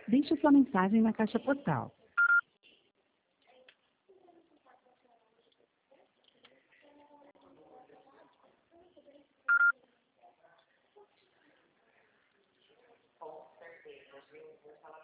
Deixe sua mensagem na caixa postal. Com certeza, viu? Vou falar